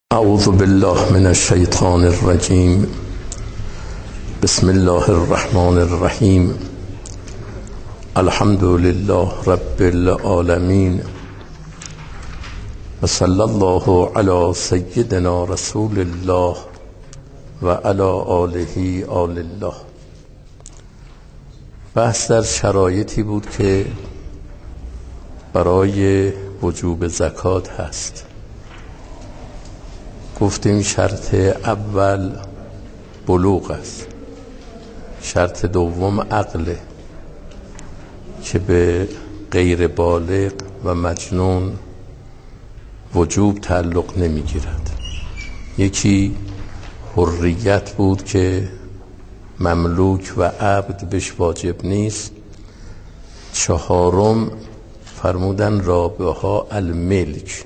اعوذ بالله من الشیطان الرجیم. بسم الله الرحمن الرحیم. الحمد لله رب العالمین و صلی الله علی سیدنا رسول الله و علی آله آل الله. بحث در شرایطی بود که برای وجوب زکات هست. گفتیم شرط اول بلوغ است، شرط دوم عقله که به غیر بالغ و مجنون وجوب تعلق نمیگیرد. یکی حریت بود که مملوک و عبد بهش واجب نیست. چهارم فرمودن رابعها الملک،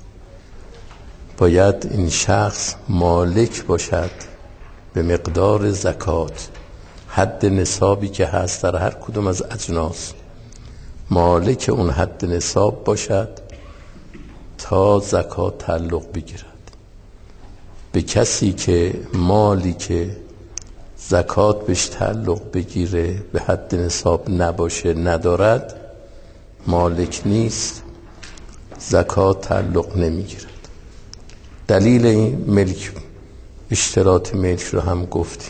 باید این شخص مالک باشد به مقدار زکات، حد نصابی که هست در هر کدوم از اجناس مالک اون حد نصاب باشد تا زکات تعلق بگیرد. به کسی که مالی که زکات بهش تعلق بگیره به حد نصاب نباشه، ندارد، مالک نیست، زکات تعلق نمیگیرد. دلیل این ملک، اشتراط ملک رو هم گفتیم.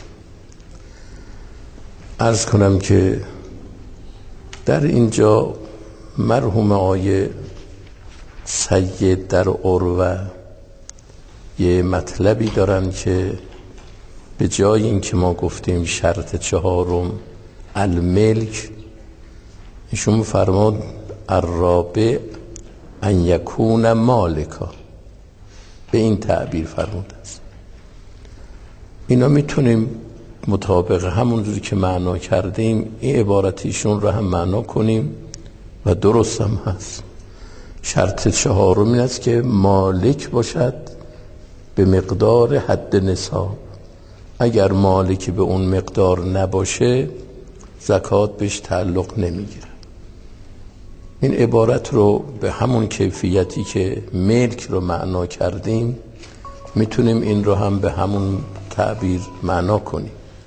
عرض کنم که در اینجا مرحوم آقای سید در عروه یه مطلبی دارن که به جای این که ما گفتیم شرط چهارم الملک، ایشون فرمود الرابع ان یکون مالکا، به این تعبیر فرموده است. اینا میتونیم مطابق همونجوری که معنا کردیم این عبارت ایشون رو هم معنا کنیم و درست هم هست. شرط چهارم این است که مالک باشد به مقدار حد نصاب. اگر مالک به اون مقدار نباشه زکات بهش تعلق نمیگیره. این عبارت رو به همون کیفیتی که ملک رو معنا کردیم میتونیم این رو هم به همون تعبیر معنا کنیم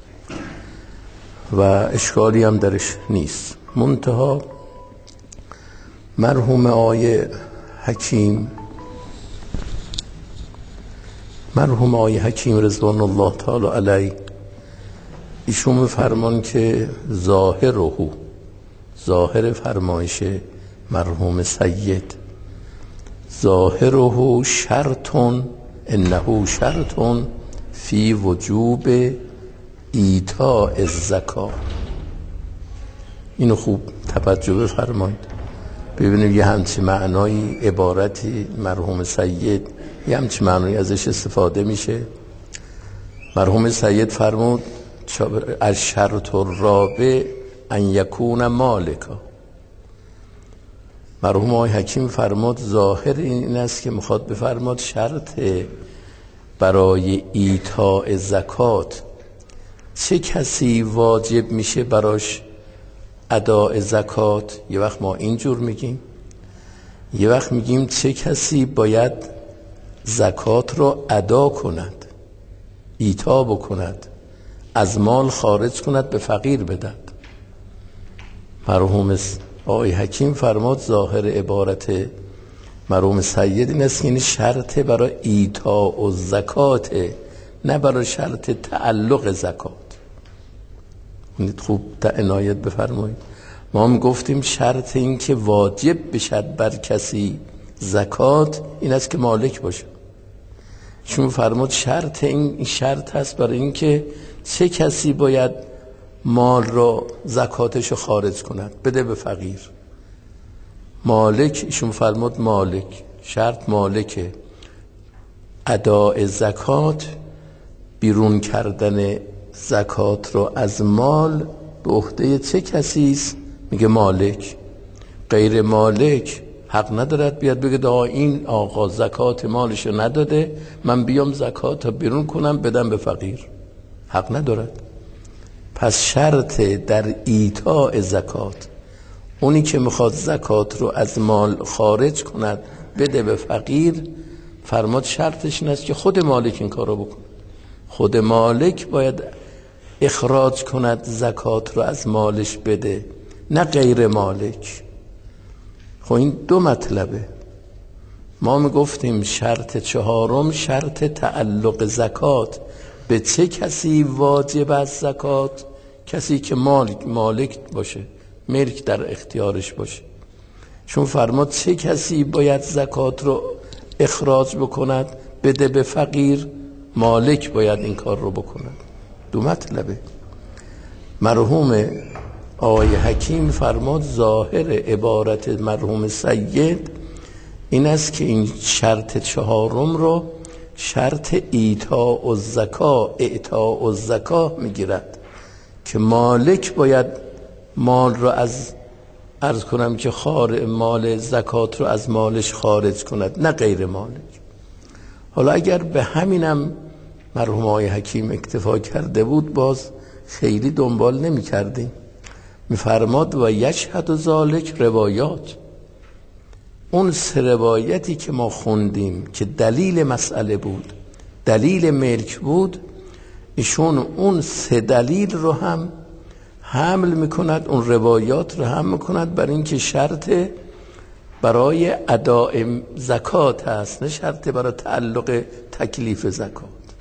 و اشکالی هم درش نیست. منتها مرحوم آقای حکیم رضوان الله تعالی علیه، ایشون فرمان که ظاهر فرمایش مرحوم سید، ظاهره شرطون انه شرطون فی وجوب ایتاء الزکات. اینو خوب توجه بفرمایید ببینیم یه همچین معنایی عبارتی مرحوم سید یه همچین معنایی ازش استفاده میشه. مرحوم سید فرمود الشرط الرابع ان یکون مالکا. مرحوم آقای حکیم فرمود ظاهر این است که میخواد بفرماد شرط برای ایتاء زکات چه کسی واجب میشه براش اداء زکات. یه وقت ما اینجور میگیم، یه وقت میگیم چه کسی باید زکات رو ادا کند، ایتا بکند، از مال خارج کند به فقیر بدد. مرحوم آقای حکیم فرماد ظاهر عبارت مرحوم سید این است که این شرط برای ایتاء الزکات، نه برای شرط تعلق زکات. خوب عنایت بفرمایید. ما هم گفتیم شرط این که واجب بشد بر کسی زکات این است که مالک باشه. چون فرمود شرط این شرط هست برای این که چه کسی باید مال را زکاتش خارج کند بده به فقیر. مالک، ایشون فرمود مالک، شرط مالکه. اداء زکات، بیرون کردن زکات رو از مال به عهده چه کسی است؟ میگه مالک. غیر مالک حق ندارد بیاد بگه این آقا زکات مالشو نداده، من بیام زکات رو بیرون کنم بدم به فقیر. حق ندارد. پس شرط در ایتاء زکات، اونی که میخواد زکات رو از مال خارج کند بده به فقیر، فرمود شرطش این است که خود مالک این کار رو بکنه. خود مالک باید اخراج کند زکات رو از مالش بده، نه غیر مالک. خب این دو مطلبه. ما میگفتیم شرط چهارم شرط تعلق زکات. به چه کسی واجب از زکات؟ کسی که مالک باشه، ملک در اختیارش باشه. چون فرمود چه کسی باید زکات رو اخراج بکند بده به فقیر؟ مالک باید این کار رو بکند. دو مطلبه. مرحوم آقای حکیم فرمود ظاهر عبارت مرحوم سید این است که این شرط چهارم رو شرط اعطاء الزکا میگیرد که مالک باید مال رو از عرض کنم که مال زکات رو از مالش خارج کند، نه غیر مالک. حالا اگر به همینم مرحوم آقای حکیم اکتفا کرده بود باز خیلی دنبال نمی کردیم. میفرماد و یشهد ذالک روایات. اون سه روایتی که ما خوندیم که دلیل مسئله بود، دلیل ملک بود، ایشون اون سه دلیل رو هم حمل میکند، اون روایات رو هم میکند بر این که شرط برای اداء زکات هست، نه شرط برای تعلق تکلیف زکات.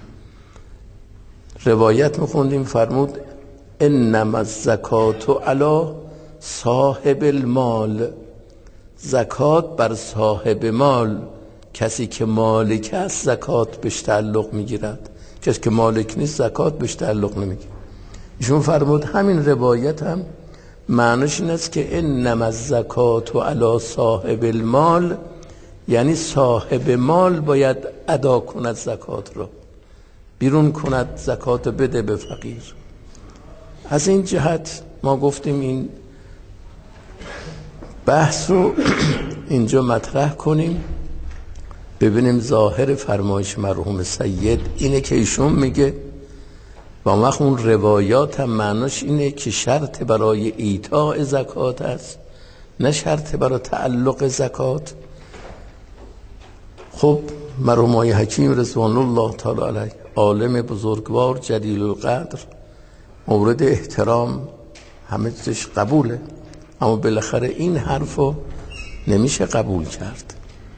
روایت میخوندیم فرمود انما الزکات علی صاحب المال. زکات بر صاحب مال، کسی که مالک است زکات بهش تعلق میگیرد، کسی که مالک نیست زکات بهش تعلق نمیگیرد. ایشون فرمود همین روایت هم معنیش این است که انما الزکات علی صاحب المال، یعنی صاحب مال باید ادا کند زکات رو، بیرون کند زکات بده به فقیر. از این جهت ما گفتیم این بحث رو اینجا مطرح کنیم، ببینیم ظاهر فرمایش مرحوم سید اینه که ایشون میگه با ما اون روایات هم معناش اینه که شرط برای ایتاء زکات است، نه شرط برای تعلق زکات. خب مرحوم آقای حکیم رضوان الله تعالی علیه، عالم بزرگوار جلیل القدر، مورد احترام، همه چیزش قبوله، اما بالاخره این حرفو نمیشه قبول کرد.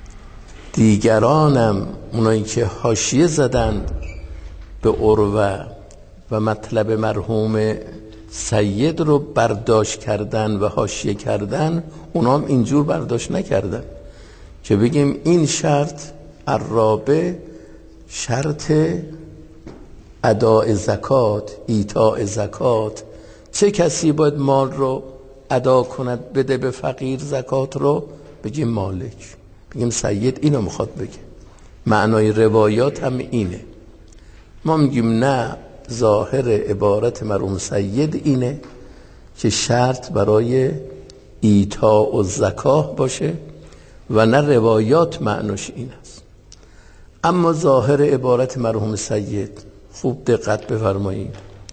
دیگرانم اونایی که حاشیه زدن به عروه و مطلب مرحوم سید رو برداشت کردن و حاشیه کردن، اونا هم اینجور برداشت نکردن که بگیم این شرط الرابع شرط اداء زکات، ایتاء زکات، چه کسی باید مال رو ادا کند بده به فقیر زکات رو؟ بگیم مالک. بگیم سید اینو میخواد بگه، معنای روایات هم اینه. ما میگیم نه، ظاهر عبارت مرحوم سید اینه که شرط برای ایتاء الزکاه باشه و نه روایات معناش این است. اما ظاهر عبارت مرحوم سید خوب دقت بفرمایید.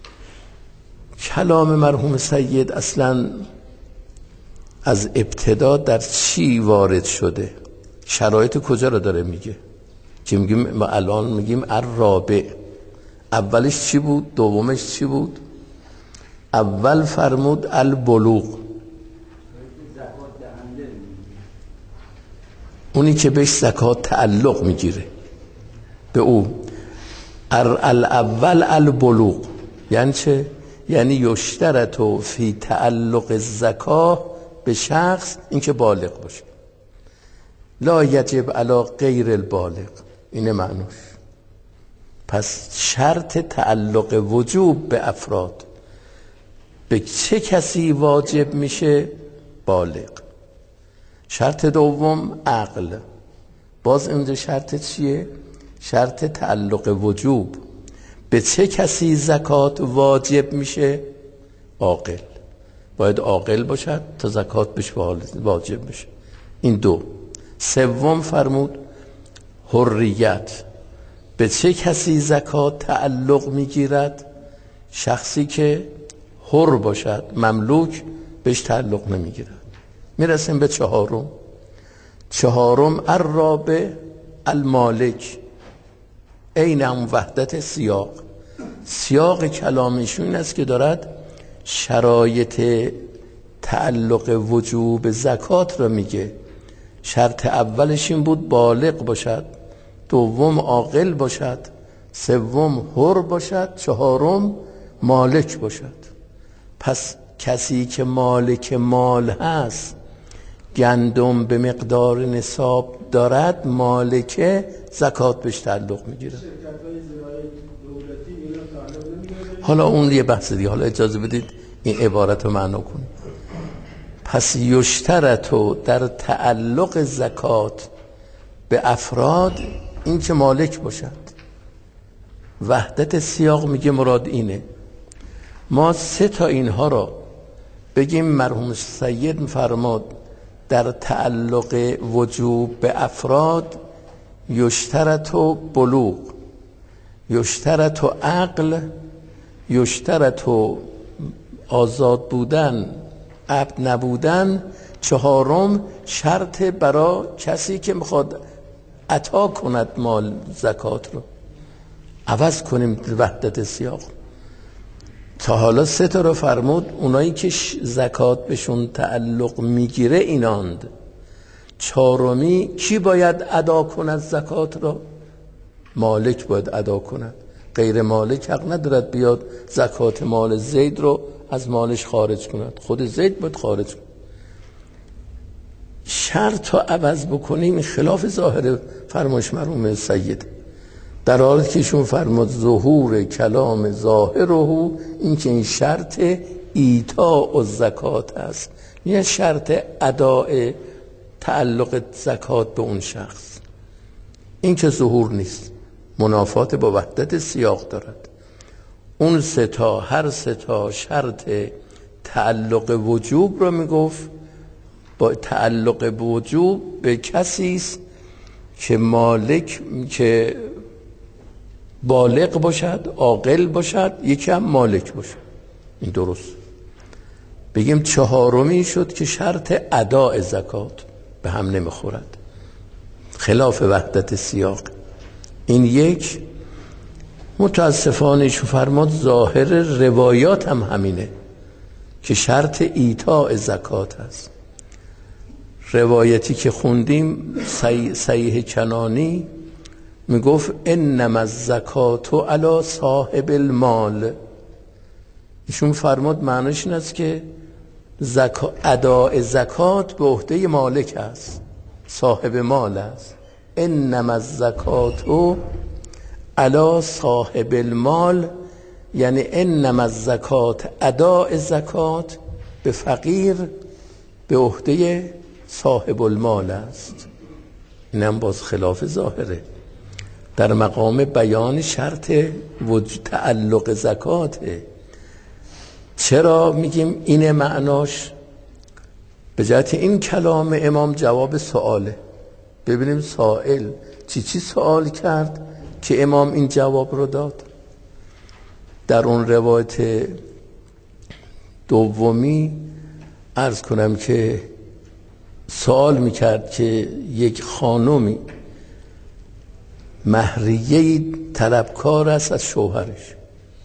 کلام مرحوم سید اصلا از ابتدا در چی وارد شده؟ شرایط کجا رو داره میگه؟ که میگیم ما الان میگیم الرابع، اولش چی بود؟ دومش چی بود؟ اول فرمود البلوغ، اونی که بهش زکات تعلق میگیره به او. الاول البلوغ یعنی چه؟ یعنی یشترط فی تعلق الزکاه به شخص اینکه بالغ باشه، لا یجب علی غیر البالغ، اینه معنوش. پس شرط تعلق وجوب به افراد به چه کسی واجب میشه؟ بالغ. شرط دوم عقل، باز اینجا شرط چیه؟ شرط تعلق وجوب به چه کسی زکات واجب میشه؟ عاقل، باید عاقل باشد تا زکات بهش واجب بشه. این دو. سوم فرمود حریت، به چه کسی زکات تعلق میگیرد؟ شخصی که حر باشد، مملوک بهش تعلق نمیگیرد. میرسیم به چهارم. چهارم الرابع المالک عین هم وحدت سیاق کلامشون این است که دارد شرایط تعلق وجوب زکات را میگه. شرط اولش این بود بالغ باشد، دوم عاقل باشد، سوم حر باشد، چهارم مالک باشد. پس کسی که مالک مال هست، گندم به مقدار نصاب دارد، مالک زکات بهش تعلق میگیره. حالا اون یه بحث دیگه، حالا اجازه بدید این عبارت رو معنا کنیم. پس یشترطو در تعلق زکات به افراد این که مالک باشد. وحدت سیاق میگه مراد اینه. ما سه تا اینها را بگیم مرحوم سید میفرماد در تعلق وجوب به افراد یشترطو بلوغ، یشترطو عقل، یشترطو آزاد بودن، عبد نبودن، چهارم شرط برای کسی که میخواد عطا کند مال زکات رو. عوض کنیم وحدت سیاق. تا حالا سه تا رو فرمود، اونایی که زکات بهشون تعلق میگیره ایناند. چهارمی کی باید ادا کند زکات رو؟ مالک باید ادا کند. غیر مالک حق ندارد بیاد زکات مال زید رو از مالش خارج کند، خود زید باید خارج کند. شرط رو عوض بکنیم خلاف ظاهر فرمایش مرحوم سید، در حالی که ایشون فرمود ظهور کلام ظاهره این که این شرط ایتاء الزکات است، یه شرط اداء تعلق زکات به اون شخص. این که ظهور نیست، منافات با وحدت سیاق دارد. اون سه تا، هر سه تا شرط تعلق وجوب رو میگفت. با تعلق وجوب به کسی است که مالک، که بالغ باشد، عاقل باشد، یکی هم مالک باشد. این درست. بگیم چهارمی شد که شرط اداء زکات به هم نمیخورد، خلاف وحدت سیاق. این یک. متاسفانه شو فرماد ظاهر روایات هم همینه که شرط ایتاء زکات هست. روایتی که خوندیم صحیح کنانی میگفت انما الزکات علی صاحب المال. ایشون فرمود معنیش این است که اداء زکات به عهده مالک است، صاحب مال است. انما الزکات علی صاحب المال، یعنی انما الزکات اداء زکات به فقیر به عهده صاحب المال است. اینم باز خلاف ظاهره. در مقام بیان شرط تعلق زکاته. چرا میگیم اینه معناش؟ به جهت این کلام امام جواب سواله. ببینیم سائل چی سوال کرد که امام این جواب رو داد. در اون روایت دومی عرض کنم که سوال میکرد که یک خانومی مهریه طلبکار است از شوهرش.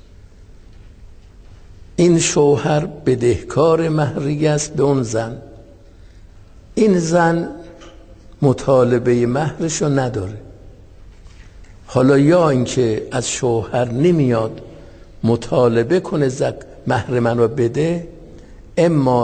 این شوهر بدهکار مهریه است به اون زن. این زن مطالبه مهرشو نداره. حالا یا اینکه از شوهر نمیاد مطالبه کنه مهر من رو بده، اما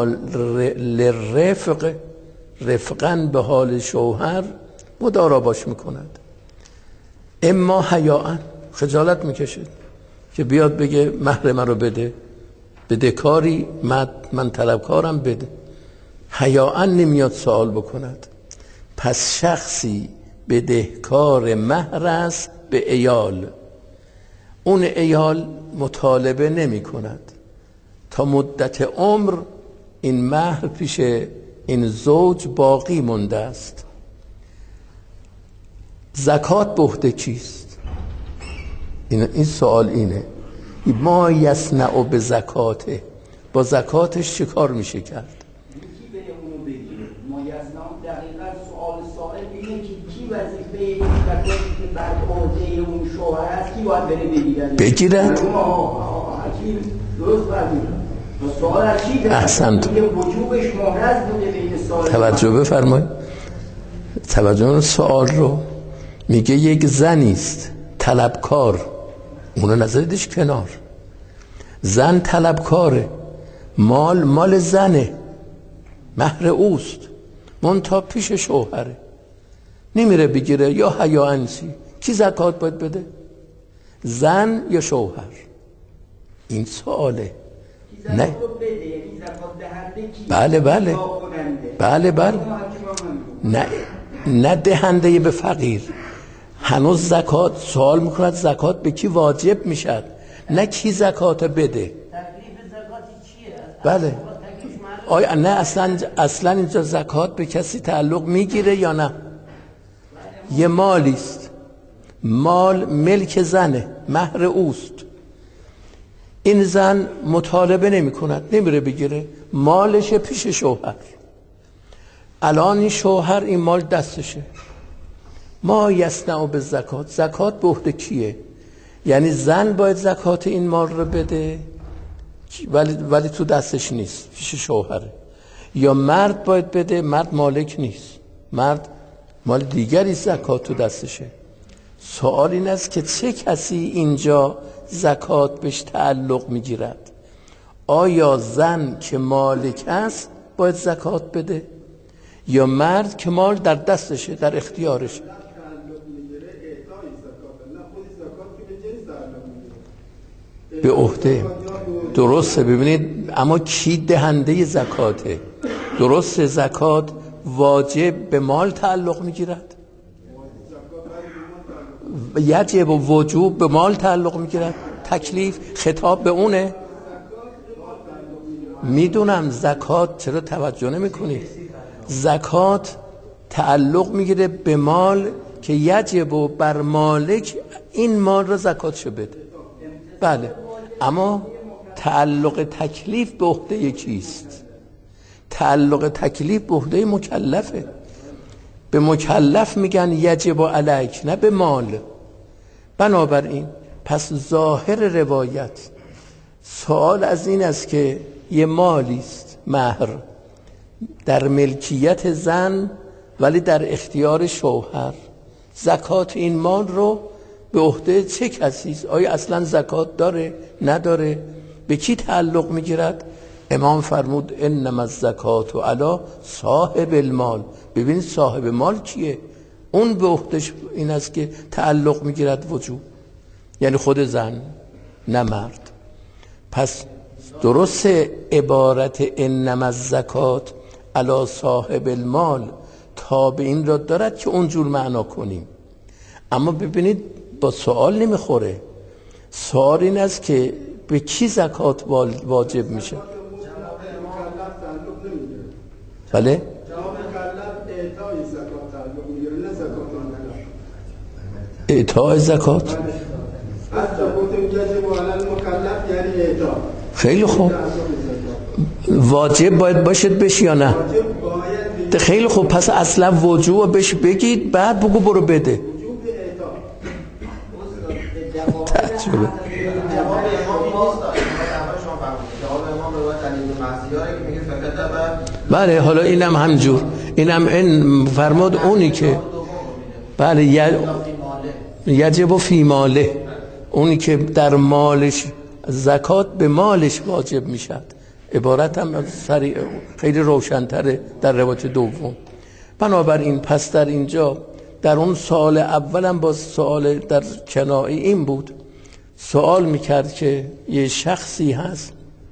رفقا به حال شوهر مدارا باش میکند، اما حیاء خجالت میکشد که بیاد بگه مهر من رو بده، بده کاری من طلبکارم بده. حیاء نمیاد سوال بکند. پس شخصی بدهکار مهر است به عیال، اون عیال مطالبه نمی کند تا مدت عمر این مهر پیش این زوج باقی مونده است. زکات به عهده کیست؟ این سوال اینه. ما یصنع به زکاته، با زکاتش چه کار میشه کرد؟ ما یصنع دقیقاً سوال سائل اینه که کی وظیفه به زکاتی که بعد عهده اون شوهر است کی باید بره بگیرد؟ بگیرد؟ درست برمی‌دارم. سوال از چی؟ احسنت. وجوبش محرز بوده بین سال. توجه بفرمایید. توجه سوال رو میگه یک زنیست طلبکار، اونو نظریدش کنار. زن طلبکاره، مال زنه، مهر اوست، منتها پیش شوهره، نمیره بگیره. یا حیا انسی کی زکات باید بده؟ زن یا شوهر؟ این سواله. نه بله نه دهنده به فقیر. هنوز زکات سوال میکند زکات به کی واجب میشد، نه کی زکات بده. تکلیف زکات چیه؟ بله. آیا نه اصلا اینجا زکات به کسی تعلق میگیره یا نه؟ یه مالیست، مال ملک زنه، مهر اوست. این زن مطالبه نمی کند، نمیره بگیره، مالش پیش شوهر. الان این شوهر این مال دستشه. ما یصنع بالزکات، زکات به عهده کیه؟ یعنی زن باید زکات این مال رو بده ولی تو دستش نیست، پیش شوهره. یا مرد باید بده، مرد مالک نیست، مرد مال دیگری زکات تو دستشه. سوال این است که چه کسی اینجا زکات بهش تعلق میگیرد؟ آیا زن که مالک است باید زکات بده، یا مرد که مال در دستشه، در اختیارشه؟ به عهده. درسته. ببینید اما کی دهنده زکاته؟ درسته زکات واجب به مال تعلق میگیرد، یجب و وجوب به مال تعلق میگیرد، تکلیف خطاب به اونه. میدونم زکات، چرا توجه نمی کنید؟ زکات تعلق میگیره به مال که یجب و بر مالک این مال را زکاتشو بده. بله، اما تعلق تکلیف به عهده کیست؟ تعلق تکلیف به عهده مکلفه. به مکلف میگن یجب علیک، نه به مال. بنابراین پس ظاهر روایت سوال از این است که یه مالی است، مهر در ملکیت زن ولی در اختیار شوهر، زکات این مال رو به عهده چه کسی است؟ آیا اصلا زکات داره نداره؟ به کی تعلق میگیرد؟ امام فرمود انما الزکات علی صاحب المال. ببینید صاحب مال کیه؟ اون به عهدهش این است که تعلق میگیرد وجوب، یعنی خود زن نه مرد. پس درست عبارت انما الزکات علی صاحب المال تابع این را دارد که اونجور معنا کنیم، اما ببینید با سوال نمیخوره. سوال این است که به کی زکات واجب میشه؟ بله؟ اعطای زکات. خیلی خوب. واجب باید باشد بش یا نه؟ خیلی خوب. پس اصلا وجوب بش بگید بعد بگو برو بده. تجربه. بله، حالا اینم همجور، اینم این فرمود اونی که بله یجب فی ماله، اونی که در مالش زکات به مالش واجب میشد. عبارت هم خیلی روشن‌تره در روایت دوم. بنابراین پس در اینجا در اون سوال اولم با سوال در کنایه این بود، سوال میکرد که یه شخصی هست،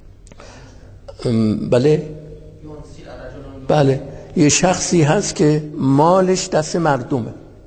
بله یه شخصی هست که مالش دست مردمه،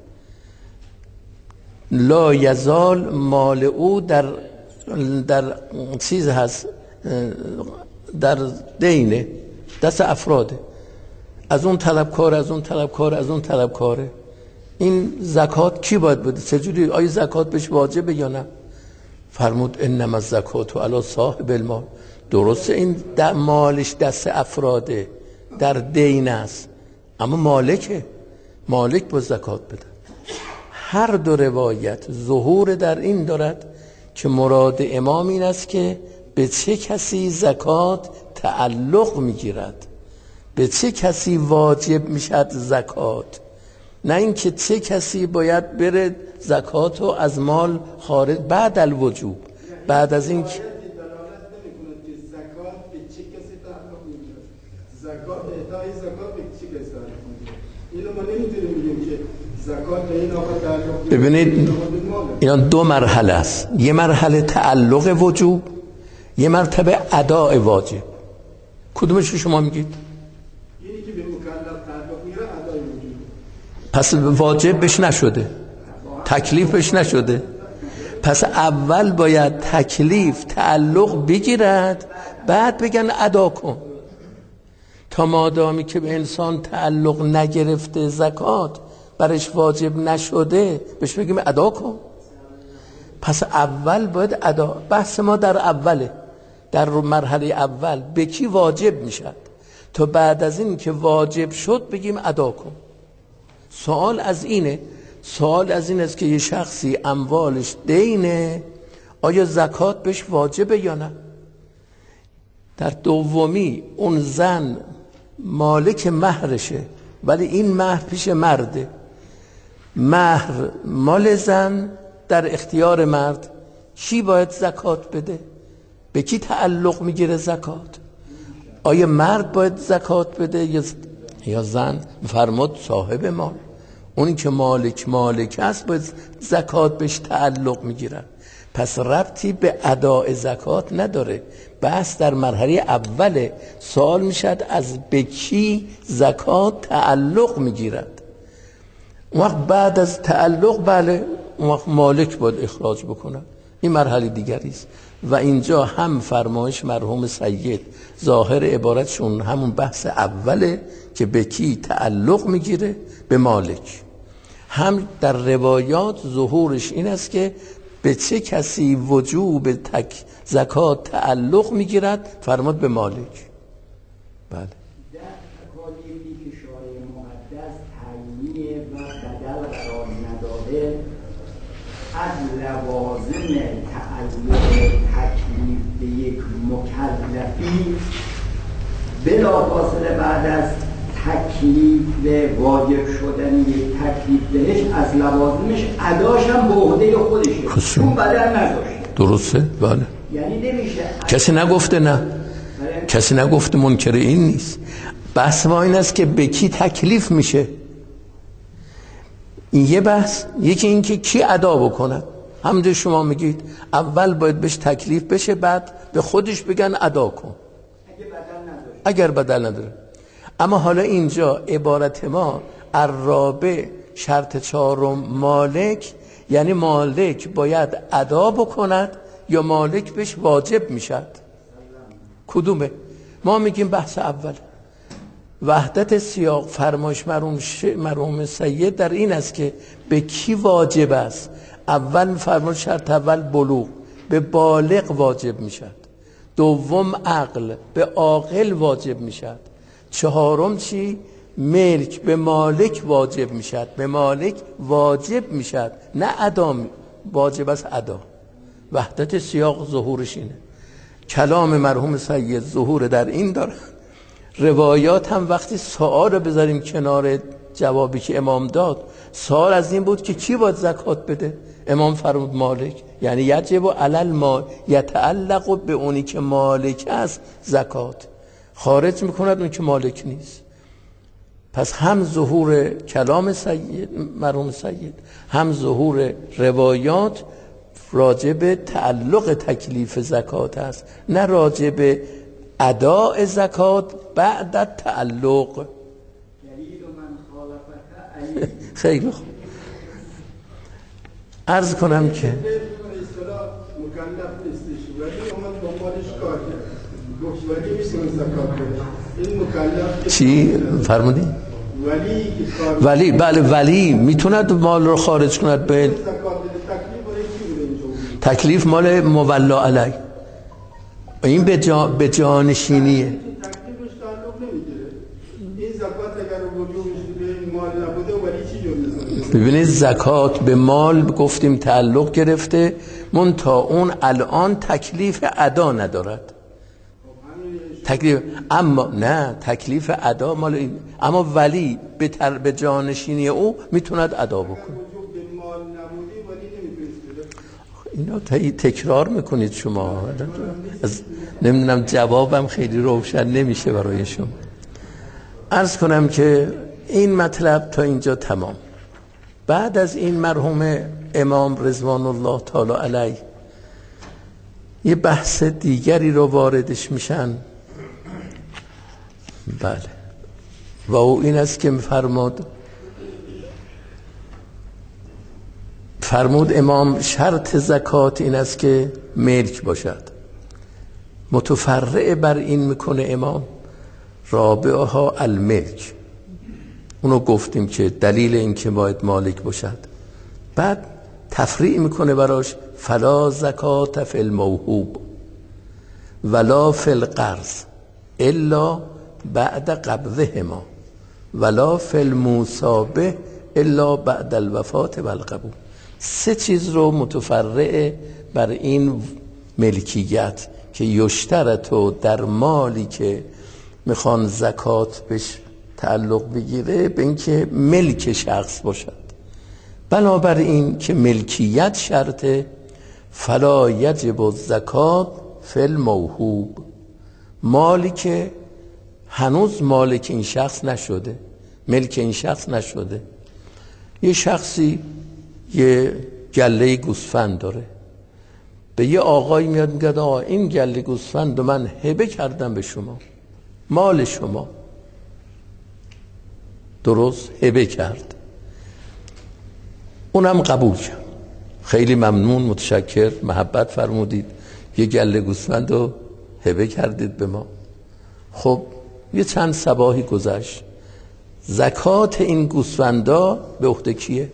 لا یزال مال او در چیز هست، در دینه، دست افراده، از اون طلبکاره. این زکات کی باید بده؟ چجوری؟ آیا زکات بهش واجبه یا نه؟ فرمود انما الزکات علی صاحب المال. درسته این مالش دست افراده، در دین است، اما مالک با زکات بده. هر دو روایت ظهور در این دارد که مراد امام این است که به چه کسی زکات تعلق میگیرد، به چه کسی واجب میشد زکات، نه اینکه چه کسی باید بره زکات رو از مال خارج بعد الوجوب، بعد از این زکات به چه کسی تعلق میگیرد، زکات اعطای زکات به چه کسی تعلق میگیرد. اینو ما نمیتونیم بگیم که زکات به این آقا تعلق میگیرد. ببینید اینا دو مرحله است، یه مرحله تعلق وجوب، یه مرتبه اداء واجب. کدومش رو شما میگید؟ اینی که به مکلف تعلق میگیره ادای وجوب. پس واجب بهش نشده، تکلیف بهش نشده. پس اول باید تکلیف تعلق بگیرد، بعد بگن ادا کن. تا مادامی که به انسان تعلق نگرفته زکات برش واجب نشده بهش بگیم ادا کن. پس اول باید ادا. بحث ما در اوله، در مرحله اول به کی واجب میشد تا بعد از این که واجب شد بگیم ادا کن. سوال از این است که یه شخصی اموالش دینه، آیا زکات بهش واجبه یا نه؟ در دومی اون زن مالک مهرشه ولی این مهر پیش مرده، مهر مال زن در اختیار مرد، کی باید زکات بده؟ به کی تعلق میگیره زکات؟ آیا مرد باید زکات بده یا زن؟ فرمود صاحب مال، اونی که مالک است باید زکات بهش تعلق میگیره. پس ربطی به اداء زکات نداره. بحث در مرحله اوله سوال میشد از به کی زکات تعلق میگیرد. اون وقت بعد از تعلق بله اون وقت مالک باید اخراج بکنه، این مرحله دیگری است. و اینجا هم فرمایش مرحوم سید ظاهر عبارتشون همون بحث اوله که به کی تعلق میگیره، به مالک. هم در روایات ظهورش این است که به چه کسی وجوب زکات تعلق میگیرد، فرمود به مالک. بله. در تکالیفی که شارع مقدس تعیین و بدل قرار نداده، از لوازم تعلق تکلیف به یک مکلفی بلافاصله بعد از تکلیف به واجب شدن یک تکلیف بهش از لوازمش اداش هم به عهده خودشه، چون بدل نداشته. درسته؟ بله. یعنی نمیشه کسی نگفته نه، کسی نگفته منکر این نیست. بحث ما این است که به کی تکلیف میشه. این یه بحث. یکی این که کی ادا بکنه. همونجا شما میگید اول باید بهش تکلیف بشه بعد به خودش بگن ادا کن اگر بدل نداره. اما حالا اینجا عبارت ما الرابع شرط چهارم مالک، یعنی مالک باید ادا بکند یا مالک بهش واجب میشد؟ کدومه؟ ما میگیم بحث اول. وحدت سیاق فرمایش مرحوم سید در این است که به کی واجب است. اول فرمایش شرط اول بلوغ، به بالغ واجب میشد. دوم عقل، به عاقل واجب میشد. چهارم چی؟ ملک، به مالک واجب میشد. به مالک واجب میشد، نه ادا واجب است ادا. وحدت سیاق ظهورش اینه. کلام مرحوم سید ظهور در این داره. روایات هم وقتی سوال رو بذاریم کنار جوابی که امام داد، سوال از این بود که کی باید زکات بده؟ امام فرمود مالک، یعنی یجب علل مال، یتعلق به اونی که مالک است زکات، خارج میکند اون که مالک نیست. پس هم ظهور کلام سید مرحوم سید، هم ظهور روایات راجع به تعلق تکلیف زکات است، نه راجع به اداء زکات بعد تعلق. خیلی خوب. عرض کنم که مکلف نیستش ولی اومد با مالش کار کرد، گفت ولی میتونه زکات بده. این مکلف چی فرمودی؟ ولی بله ولی میتوند مال رو خارج کند به تکلیف مال مولا علی. این به جانشینیه. تکلیفش تعلق نمیگیره. این زکات اگر وجوبش به مال نبوده ولی چی جور می‌کنه؟ ببینید زکات به مال گفتیم تعلق گرفته، منتها اون الان تکلیف ادا ندارد. تکلیف اما نه تکلیف ادا مال این، اما ولی به جانشینی او میتوند ادا بکنه. اینا تکرار میکنید شما، نمیدونم جوابم خیلی روشن نمیشه برای شما. عرض کنم که این مطلب تا اینجا تمام. بعد از این مرحوم امام رضوان الله تعالی علیه یه بحث دیگری رو واردش میشن. بله، و او این است که فرمود امام شرط زکات این است که ملک باشد. متفرع بر این میکنه امام رابعها الملک، اونو گفتیم که دلیل این که باید مالک باشد. بعد تفریع میکنه براش فلا زکات فی الموهوب ولا فی القرض الا بعد قبضهما ولا فی الموصابه الا بعد الوفات و القبول. 3 چیز رو متفرع بر این ملکیت که یشترطو در مالی که میخوان زکات بهش تعلق بگیره به اینکه ملک شخص باشد. بنابراین که ملکیت شرطه، فلا یجب الزکات فی الموهوب، مالی که هنوز مالک این شخص نشده، ملک این شخص نشده. یه شخصی یه گله گوسفند داره، به یه آقای میاد میگه آقا این گله گوسفند رو من هبه کردم به شما، مال شما. درست هبه کرد، اونم قبول کرد، خیلی ممنون متشکر محبت فرمودید یه گله گوسفند رو هبه کردید به ما. خب یه چند صباحی گذشت، زکات این گوسفندا به عهده کیه؟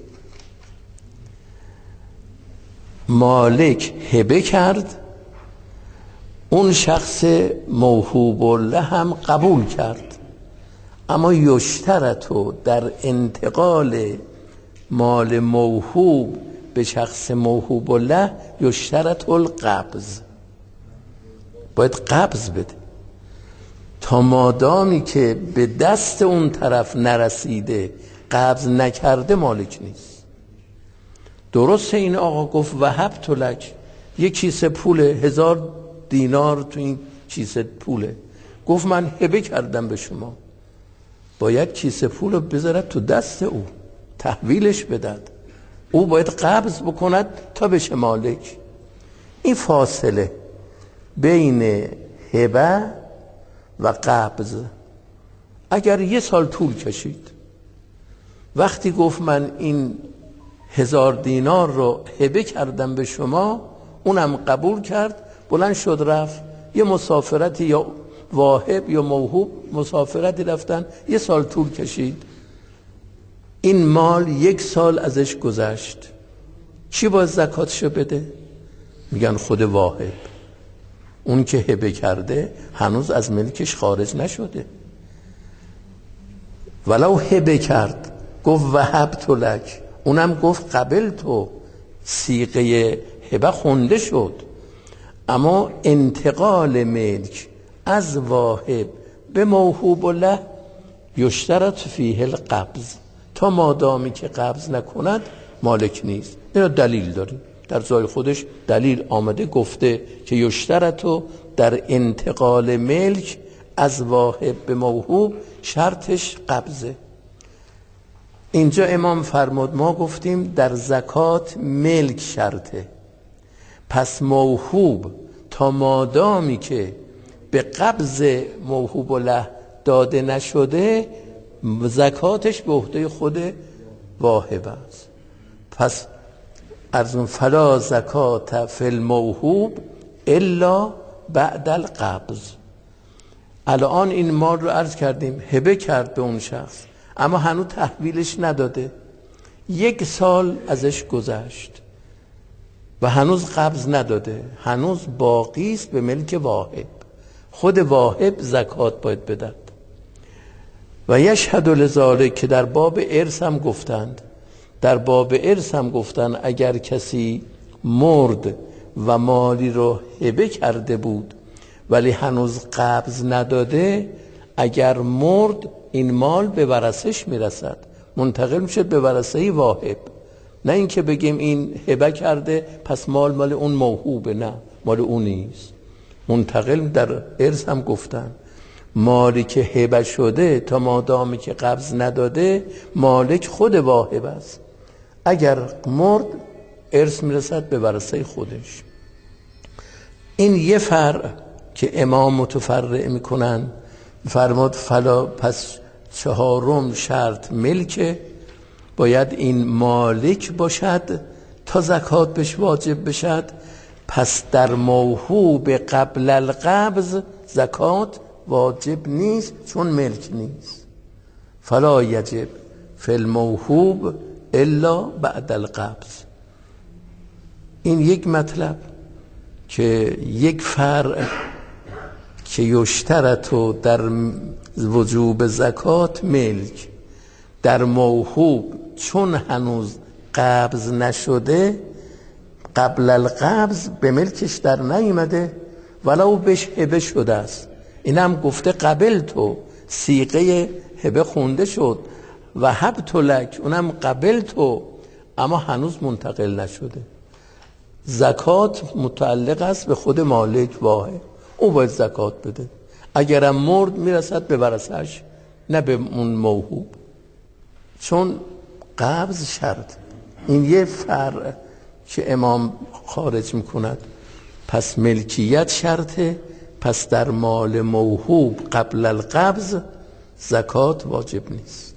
مالک هبه کرد، اون شخص موهوب الله هم قبول کرد، اما یشترطو در انتقال مال موهوب به شخص موهوب الله یشترطو القبض، باید قبض بده. تا مادامی که به دست اون طرف نرسیده قبض نکرده مالک نیست. درسته این آقا گفت وهبت لک، یک کیسه پول 1000 دینار تو این کیسه پوله، گفت من هبه کردم به شما، باید کیسه پول رو بذارد تو دست او، تحویلش بدد، او باید قبض بکند تا بشه مالک. این فاصله بین هبه و قبض اگر 1 سال طول کشید، وقتی گفت من این 1000 دینار رو هبه کردم به شما، اونم قبول کرد، بلند شد رفت، یه مسافرتی یا واهب یا موهوب مسافرتی رفتن، 1 سال طول کشید، این مال 1 سال ازش گذشت، چی باید زکاتشو بده؟ میگن خود واهب، اون که هبه کرده هنوز از ملکش خارج نشده، ولو هبه کرد گفت وهبت لک، اونم گفت قبل تو، صیغه هبه خونده شد، اما انتقال ملک از واهب به موهوب الله یشترط فیه القبض، تا مادامی که قبض نکند مالک نیست. اینا دلیل داریم، در جای خودش دلیل آمده گفته که یشترطو در انتقال ملک از واهب به موهوب شرطش قبضه. اینجا امام فرمود ما گفتیم در زکات ملک شرطه، پس موهوب تا مادامی که به قبض موهوب الله داده نشده زکاتش به عهده خود واهب است. پس از اون فلا زکات فی الموهوب الا بعد القبض. الان این مال رو عرض کردیم هبه کرد به اون شخص، اما هنوز تحویلش نداده، 1 سال ازش گذشت و هنوز قبض نداده، هنوز باقی است به ملک واهب، خود واهب زکات باید بدهد. و یشهد لذالک که در باب ارث هم گفتند در باب ارث هم گفتن اگر کسی مرد و مالی رو هبه کرده بود ولی هنوز قبض نداده، اگر مرد این مال به ورثش میرسد، منتقل میشه به ورثه واهب. نه اینکه بگیم این هبه کرده پس مال اون موهوبه، نه، مال اون نیست. منتقل در ارث هم گفتن مالی که هبه شده تا مادامی که قبض نداده مالک خود واهب است. اگر مرد ارث میرسد به ورثه خودش. این یه فرع که امام متفرع میکنن. فرمود فلا، پس چهارم شرط ملکه، باید این مالک باشد تا زکات بهش واجب بشد. پس در موهوب قبل القبض زکات واجب نیست چون ملک نیست. فلا یجب فی الموهوب الا بعد القبض. این یک مطلب که یک فرع که یشترط در وجوب زکات ملک، در موهوب چون هنوز قبض نشده قبل القبض به ملکش در نیامده ولو بهش هبه شده است. این هم گفته قبل تو، صیغه هبه خونده شد و هبت لک، اونم قبل تو، اما هنوز منتقل نشده. زکات متعلق است به خود مالک واحد، او باید زکات بده. اگرم مرد میرسد به ورثه‌اش، نه به اون موهوب، چون قبض شرط. این یه فرع که امام خارج میکند. پس ملکیت شرطه، پس در مال موهوب قبل القبض زکات واجب نیست.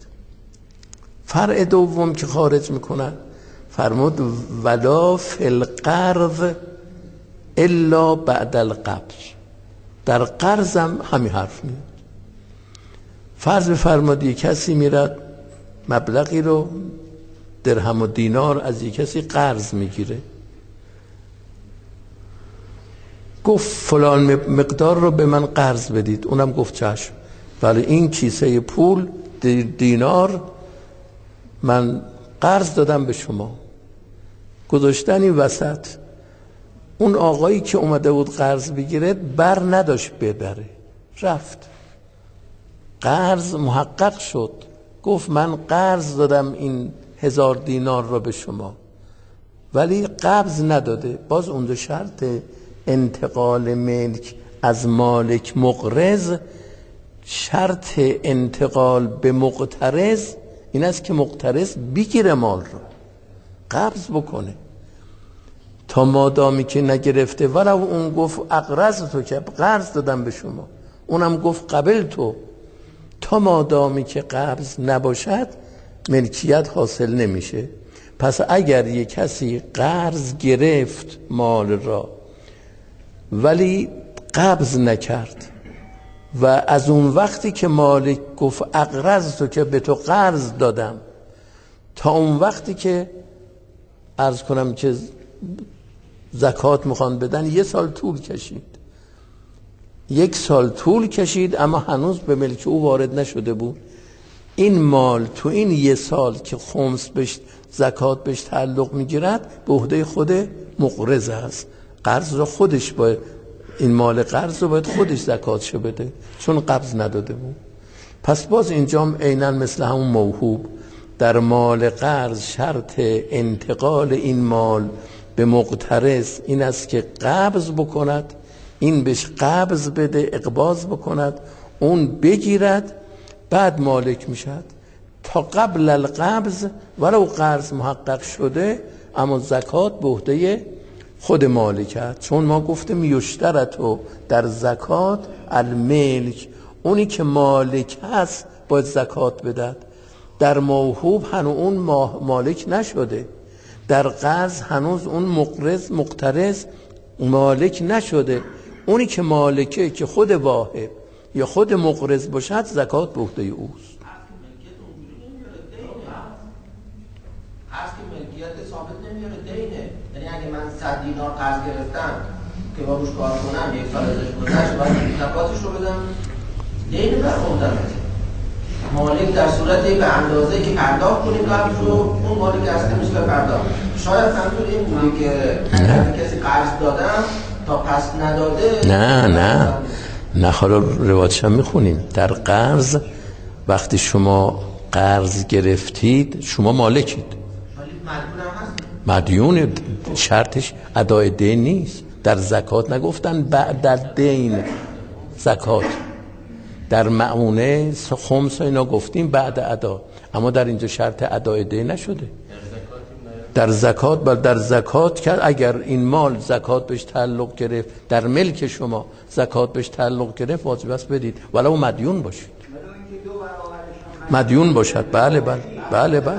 فرع دوم که خارج میکند فرمود ولا فی القرض الا بعد القبض. در قرض هم همین حرف میاد. فرض بفرمایید یک کسی میرد مبلغی رو درهم و دینار از یک کسی قرض میگیره، گفت فلان مقدار رو به من قرض بدید، اونم گفت چشم، ولی این کیسه پول دینار من قرض دادم به شما. گذاشتن این وسط اون آقایی که اومده بود قرض بگیره بر نداشت ببره، رفت. قرض محقق شد، گفت من قرض دادم این 1000 دینار رو به شما، ولی قبض نداده. باز اونجا شرط انتقال ملک از مالک مقرض، شرط انتقال به مقترض این است که مقترض بگیره مال رو، قبض بکنه. تا مادامی که نگرفته، ولو اون گفت اقرض تو، که قرض دادم به شما، اونم گفت قبل تو، تا مادامی که قبض نباشد ملکیت حاصل نمیشه. پس اگر یک کسی قرض گرفت مال را ولی قبض نکرد و از اون وقتی که مالک گفت اقرض تو، که به تو قرض دادم، تا اون وقتی که عرض کنم که زکات میخوان بدن 1 سال طول کشید. 1 سال طول کشید اما هنوز به ملک او وارد نشده بود. این مال تو این 1 سال که خمس بهش زکات بهش تعلق میگیرد به عهده خود مقرض است. قرض رو خودش باید، این مال قرض رو باید خودش زکاتشو بده چون قبض نداده بود. پس باز اینجام عیناً مثل همون موهوب، در مال قرض شرط انتقال این مال به مقترض این است که قبض بکند، این بهش قبض بده، اقباض بکند، اون بگیرد، بعد مالک میشد. تا قبل القبض ولو قرض محقق شده اما زکات به عهده خود مالکت، چون ما گفتیم یشترط در زکات الملک، اونی که مالک هست باید زکات بدهد. در موهوب هنوز اون مالک نشده، در قرض هنوز اون مقترض مالک نشده. اونی که مالکه که خود واهب یا خود مقرض باشد زکات به عهده اوست. ملکیت ثابت نمیاره، دینه. یعنی اگه من 100 دینار قرض گرفتم که با روش کار کنم 1 سال ازش گذشت باید زکاتش رو بدم، دین برخوردم. مالک در صورتی به اندازه که پرداخت کنیم قبض رو اون مالک اصلی میشه پرداخت. شاید همطور این بوده که کسی قرض دادم تا پس نداده. نه حالا روایتش هم میخونیم. در قرض وقتی شما قرض گرفتید شما مالکید، مدیون. شرطش ادای دین نیست. در زکات نگفتن بعد در دین زکات، در معونه خمس اینا گفتیم بعد ادا، اما در اینجا شرط ادای دین نشده. در زکات که اگر این مال زکات بهش تعلق گرفت، در ملک شما زکات بهش تعلق گرفت، واجب است بدید ولو مدیون باشید. مدیون باشد. بله قرض قاطع حول هم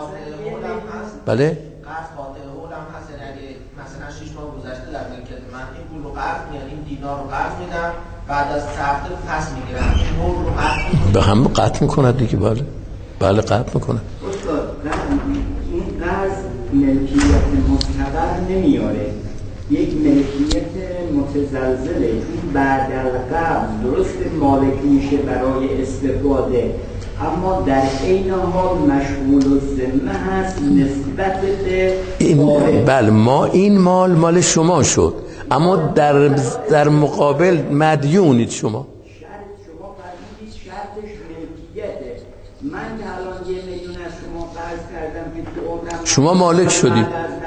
هست. یعنی مثلا 6 ماه گذشته در ملکیت من این پول رو قرض میاد، این دینار رو قرض میدم، بعد از 3 هفته پس میگیرم، این مول رو قطع به هم قطع میکنه دیگه. بله قطع میکنه. استاد این قرض ملکیت مستقر نمیاره، یک ملکیت متزلزله. این بعد از قبض درست مالک میشه برای استفاده، اما در عین حال مشغول الذمه هست نسبت به بله ما این مال شما شد، اما در مقابل مدیونید شما. شما فرمودید شرطش ملکیته. من که الان 1 میلیون از شما قرض کردم که تو عمرم شما مالک شدید.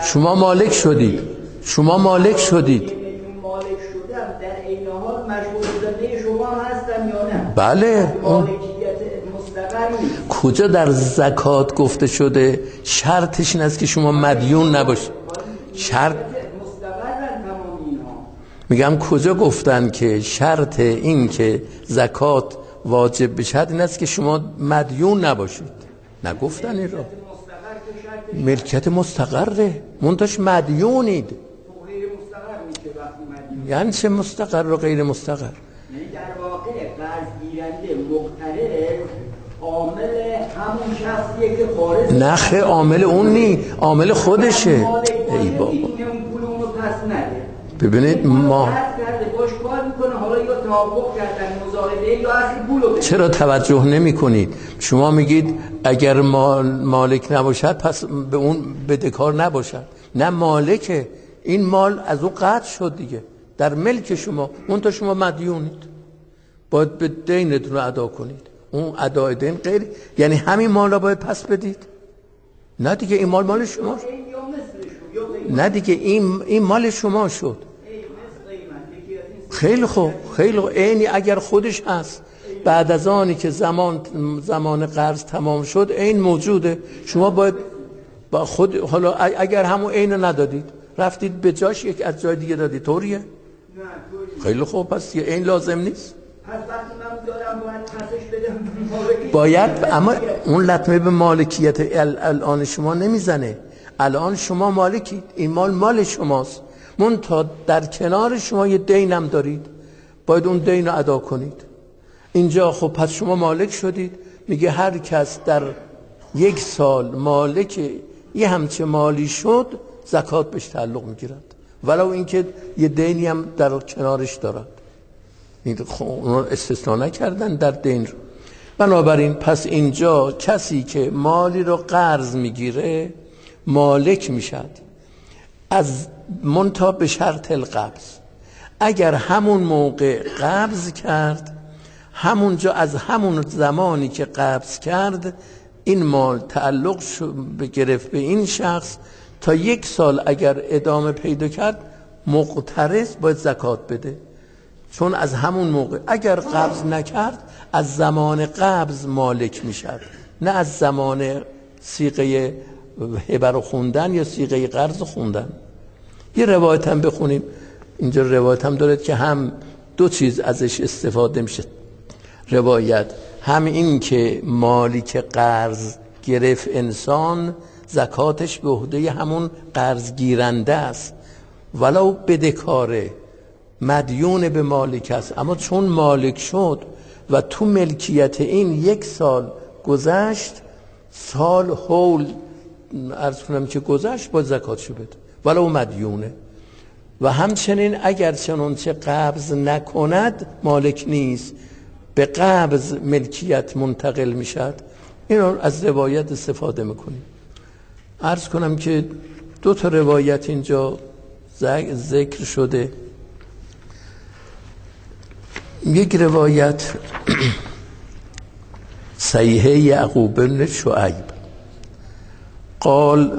1 میلیون مالک شدم، در عین حال مشغول الذمه شما هستم یا نه؟ بله. نیست. کجا در زکات گفته شده شرطش این است که شما مدیون نباشید؟ شرط میگم کجا گفتن که شرط این که زکات واجب بشد این است که شما مدیون نباشید؟ نگفتن این رو. ملکیت مستقره، منتش مدیونید. یعنی چه مستقر و غیر مستقر؟ یعنی در واقع قرض گیرنده مقترض عامل همون شخصیه که خارج. نخه عامل اون نی، عامل خودشه. ای بابا ببینید ما چرا توجه نمی کنید؟ شما میگید اگر مالک نباشد پس به اون بدهکار نباشد. نه، مالکه. این مال از اون قطع شد دیگه، در ملک شما، اون تا شما مدیونید، باید به دینتون رو ادا کنید. اون ادای دین غیر، یعنی همین مال رو باید پس بدید. نه دیگه این مال شما شد. نه دیگه این مال شما شد. خیلی خوب. اینی اگر خودش هست بعد از آنی که زمان قرض تمام شد این موجوده، شما باید با خود، حالا اگر همون اینو ندادید رفتید به جاش یک از جای دیگه دادید، طوریه؟ خیلی خوب. پس این لازم نیست. باید، اما اون لطمه به مالکیت الان شما نمیزنه. الان شما مالکید، این مال شماست، منتها در کنار شما یه دینم دارید، باید اون دین رو ادا کنید. اینجا خب پس شما مالک شدید. میگه هر کس در 1 سال مالک یه همچه مالی شد زکات بهش تعلق میگیرد، ولو اینکه یه دینی هم در کنارش دارد. این اون استثناء نکردن در دین رو. بنابراین پس اینجا کسی که مالی رو قرض میگیره مالک میشد، از منتها به شرط القبض. اگر همون موقع قبض کرد، همونجا از همون زمانی که قبض کرد این مال تعلق گرفت به این شخص، تا 1 سال اگر ادامه پیدا کرد مقترض باید زکات بده، چون از همون موقع. اگر قبض نکرد از زمان قبض مالک میشد، نه از زمان صیغه هبه رو خوندن یا صیغه قرض خوندن. یه روایت هم بخونیم. اینجا روایت هم دارد که هم 2 چیز ازش استفاده میشه. روایت هم این که مالی که قرض گرفت انسان زکاتش به عهده همون قرض گیرنده است، ولو بدهکاره، مدیون به مالک است، اما چون مالک شد و تو ملکیت این 1 سال گذشت، سال حول عرض کنم که گذشت، باید زکاتشو بده ولو مدیونه. و همچنین اگر چنانچه قبض نکند مالک نیست، به قبض ملکیت منتقل میشد، این رو از روایت استفاده میکنیم. عرض کنم که 2 تا روایت اینجا ذکر شده. یک روایت صحیحه یعقوب بن شعیب قال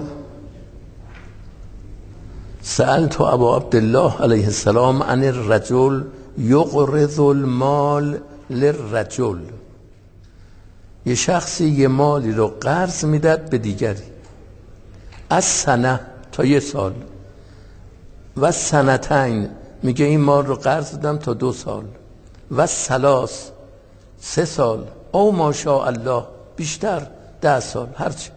سألت ابا عبدالله علیه السلام عن الرجل یقرض المال للرجل، یه شخصی یه مالی رو قرض میداد به دیگری، از سنه تا 1 سال و سنتین، میگه این مال رو قرض دادم تا 2 سال و 3 سال او ماشاءالله بیشتر 10 سال هرچی.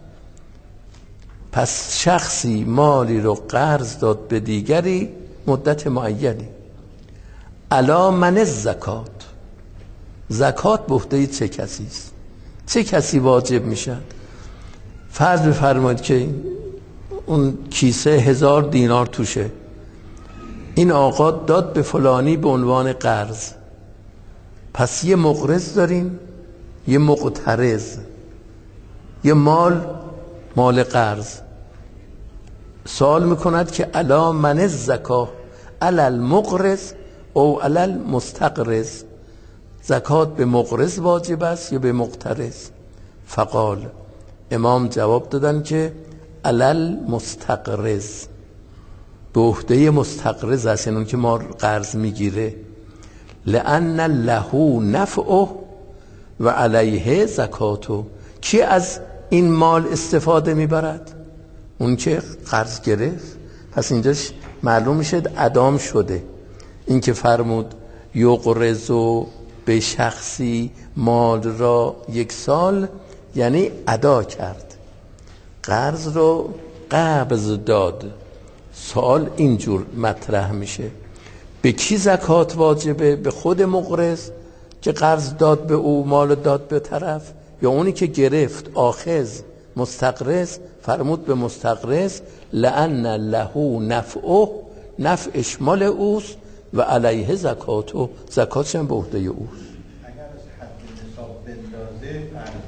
پس شخصی مالی رو قرض داد به دیگری مدت معینی. الا من الزکات، زکات به عهده چه کسی است؟ چه کسی واجب میشد؟ فرض بفرمایید که اون کیسه 1000 دینار توشه، این آقا داد به فلانی به عنوان قرض، پس یه مقرض داریم، یه مقترض، یه مال قرض. سوال میکند که الا من الزکا علی المقرض او علی المستقرض، زکات به مقرض واجب است یا به مقترض؟ فقال، امام جواب دادن که علی المستقرض، به عهده مستقرض است، یعنی اون که ما قرض میگیره. لأن له نفعه و علیه زکاتو، کی از این مال استفاده میبرد؟ اون که قرض گرفت. پس اینجاش معلوم میشه ادام شده. این که فرمود یقرضو به شخصی مال را 1 سال، یعنی ادا کرد، قرض رو قبض داد. سوال اینجور مطرح میشه، به کی زکات واجبه؟ به خود مقرض که قرض داد به او، مال داد به طرف، یا اونی که گرفت آخذ مستقرض؟ فرمود به مستقرض، لأن له نفعه، نفعش مال اوست و علیه زکاتو، زکاتش هم به عهده اوست. اگر از حد نصاب بندازه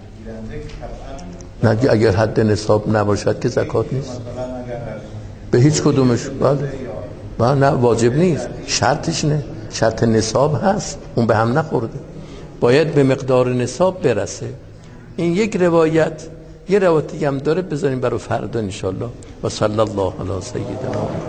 قرض گیرنده، نه اگر حد نصاب نباشد که زکات نیست. مثلا اگر به هیچ کدومش بله نه واجب نیست، شرطش نه، شرط نصاب هست، اون به هم نخورده، باید به مقدار نصاب برسه. این یک روایت. یه روایتی هم داره، بذاریم برای فردا ان شاء الله. و صلی الله علی سیدنا